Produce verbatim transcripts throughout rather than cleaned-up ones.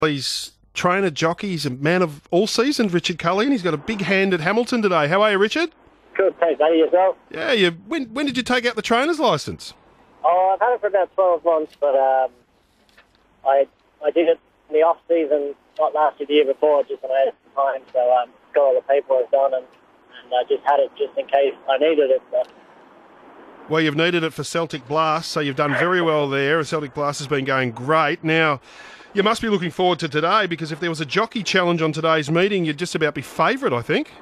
He's trainer jockey. He's a man of all seasons, Richard Cullion. He's got a big hand at Hamilton today. How are you, Richard? Good, thanks, buddy. Yourself? Yeah, you. When, when did you take out the trainer's licence? Oh, I've had it for about twelve months, but um, I I did it in the off season, not last year, the year before, just when I had some time. So um, got all the paperwork done, and, and I just had it just in case I needed it. So. Well, you've needed it for Celtic Blast, so you've done very well there. Celtic Blast has been going great. Now, you must be looking forward to today, because if there was a jockey challenge on today's meeting, you'd just about be favourite, I think.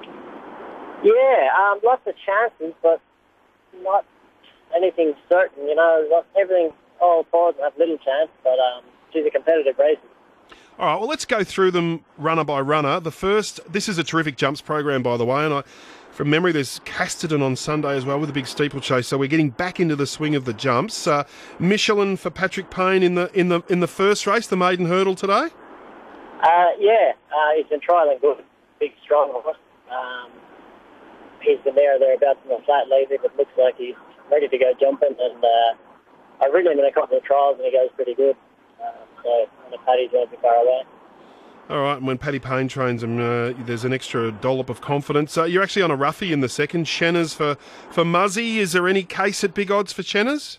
Yeah, um, lots of chances, but not anything certain. You know, lots, everything, all forwards have little chance, but um, she's a competitive race. All right, well, let's go through them runner by runner. The first, this is a terrific jumps program, by the way, and I, from memory, there's Casterton on Sunday as well with a big steeplechase, so we're getting back into the swing of the jumps. Uh, Michelin for Patrick Payne in the in the in the first race, the maiden hurdle today. Uh, yeah, uh, he's been trialling good, big, strong horse. Um, he's been there thereabouts in the flat lazy, but looks like he's ready to go jumping. And uh, I've ridden him in a couple of trials, and he goes pretty good. Uh, so on the paddies won't be far away. All right, and when Paddy Payne trains him, uh, there's an extra dollop of confidence. Uh, you're actually on a roughie in the second. Shenners for, for Muzzy. Is there any case at big odds for Shenners?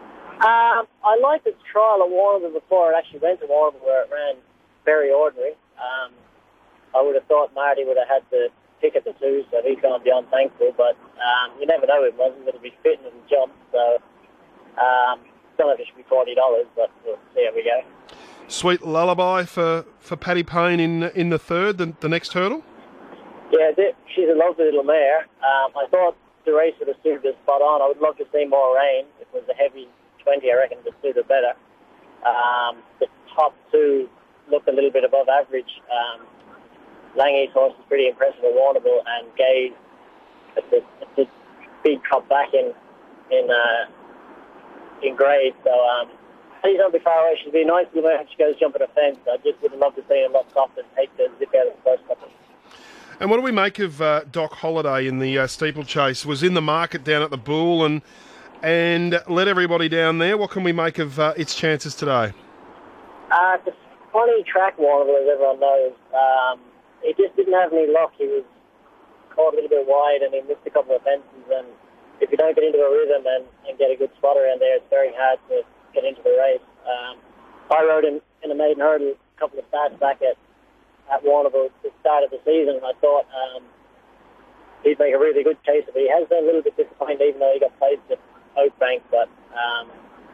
Um, I liked its trial at Warrnambool before it actually went to Warrnambool, where it ran very ordinary. Um, I would have thought Marty would have had to pick at the two, so he's gone beyond thankful. But um, you never know with Muzzy, whether he's fitting and jump. So um, don't know if it should be forty dollars, but we'll see how we go. Sweet Lullaby for, for Paddy Payne in in the third, the, the next hurdle? Yeah, she's a lovely little mare. Um, I thought the race would have suited her spot on. I would love to see more rain. If it was a heavy twenty, I reckon it would suit her better. Um, the top two looked a little bit above average. Um, Langie's horse is pretty impressive at Warrnambool, and Gaze, it's a, it's a big drop back in in uh, in grade. So um, he's not be far away. She'd be a nice little mare if she goes jumping a fence. I just would have loved to see her a lot softer and take the zip out of the first couple. And what do we make of uh, Doc Holliday in the uh, steeplechase? Was in the market down at the Bull and and let everybody down there. What can we make of uh, its chances today? Uh, it's a funny track, Warrnambool, as everyone knows. Um, he just didn't have any luck. He was caught a little bit wide and he missed a couple of fences. And if you don't get into a rhythm and, and get a good spot around there, it's very hard to get into the race. Um, I rode him in a maiden hurdle a couple of starts back at, at Warrnambool at the start of the season, and I thought um, he'd make a really good case of it. He has been a little bit disappointed, even though he got placed at Oakbank, but um,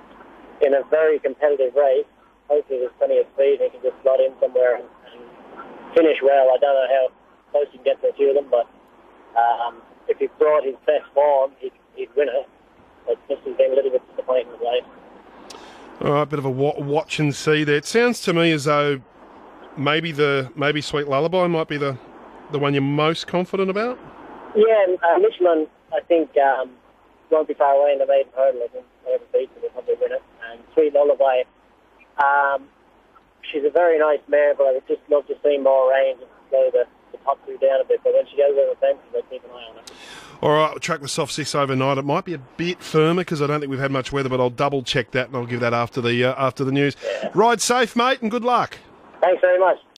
in a very competitive race, hopefully there's plenty of speed and he can just slot in somewhere and, and finish well. I don't know how close he can get to a few of them, but um, if he brought his best form, he'd, he'd win it. But this has been a little bit disappointing of late. All right, bit of a watch and see there. It sounds to me as though maybe the maybe Sweet Lullaby might be the, the one you're most confident about. Yeah, uh, Michelin, I think, um, won't be far away in the maiden hurdle. I think whoever beats it will probably win it. And Sweet Lullaby, um, she's a very nice mare, but I would just love to see more range and slow the, the top two down a bit. But when she goes over the fence, I'll keep an eye on her. All right, we'll track the soft six overnight. It might be a bit firmer because I don't think we've had much weather, but I'll double check that and I'll give that after the uh, after the news. Yeah. Ride safe, mate, and good luck. Thanks very much.